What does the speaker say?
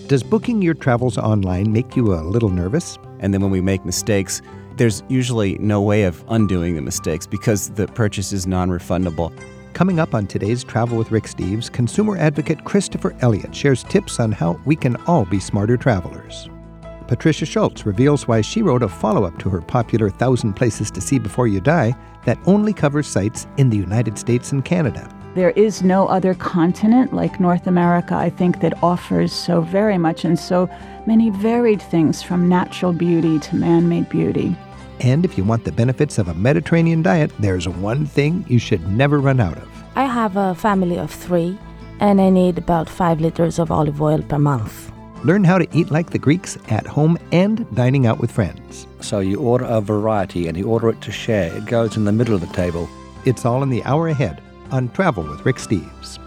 Does booking your travels online make you a little nervous? And then when we make mistakes, there's usually no way of undoing the mistakes because the purchase is non-refundable. Coming up on today's Travel with Rick Steves, consumer advocate Christopher Elliott shares tips on how we can all be smarter travelers. Patricia Schultz reveals why she wrote a follow-up to her popular 1,000 Places to See Before You Die that only covers sites in the United States and Canada. There is no other continent like North America, I think, that offers so very much and so many varied things from natural beauty to man-made beauty. And if you want the benefits of a Mediterranean diet, there's one thing you should never run out of. I have a family of 3, and I need about 5 liters of olive oil per month. Learn how to eat like the Greeks at home and dining out with friends. So you order a variety and you order it to share. It goes in the middle of the table. It's all in the hour ahead on Travel with Rick Steves.